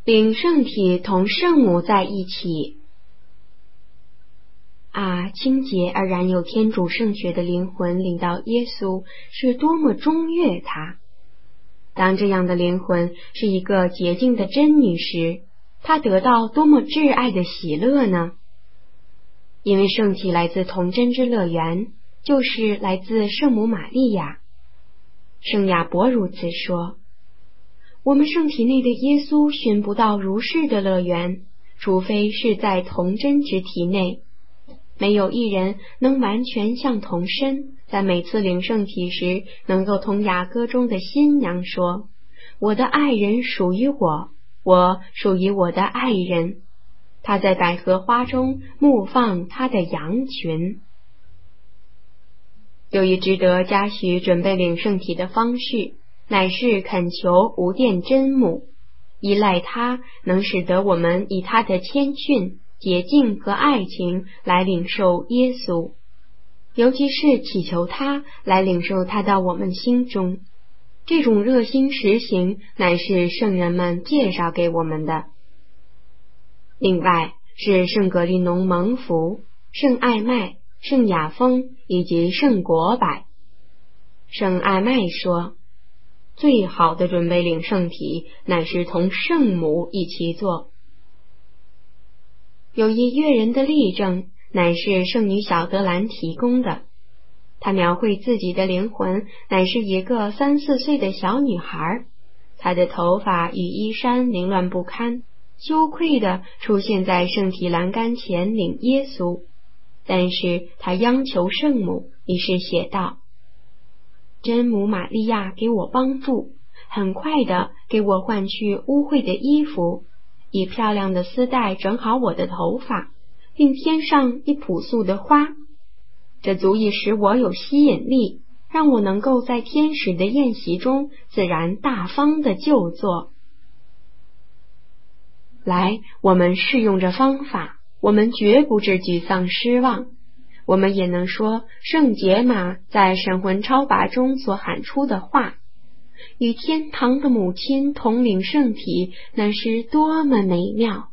领圣体同圣母在一起。清洁而然有天主圣血的灵魂领到耶稣，是多么中悦他。当这样的灵魂是一个洁净的真女时，她得到多么挚爱的喜乐呢？因为圣体来自童真之乐园，就是来自圣母玛利亚。圣亚伯如此说，我们圣体内的耶稣寻不到如是的乐园，除非是在童真之体内。没有一人能完全像童身，在每次领圣体时能够同雅歌中的新娘说，我的爱人属于我，我属于我的爱人。他在百合花中牧放他的羊群。有一值得嘉许准备领圣体的方式，乃是恳求无殿真母，依赖他能使得我们以他的谦逊、洁净和爱情来领受耶稣，尤其是祈求他来领受他到我们心中。这种热心实行乃是圣人们介绍给我们的。另外是圣格利农蒙福、圣艾麦、圣雅丰以及圣果柏。圣艾麦说，最好的准备领圣体乃是同圣母一起做。有一悦人的例证，乃是圣女小德兰提供的。她描绘自己的灵魂乃是一个3、4岁的小女孩，她的头发与衣衫凌乱不堪，羞愧地出现在圣体栏杆前领耶稣。但是她央求圣母，于是写道，真母玛利亚给我帮助，很快地给我换去污秽的衣服，以漂亮的丝带整好我的头发，并添上一朴素的花，这足以使我有吸引力，让我能够在天使的宴席中自然大方地就坐。来，我们试用这方法，我们绝不致沮丧失望。我们也能说圣杰玛在神魂超拔中所喊出的话，与天堂的母亲同领圣体，那是多么美妙。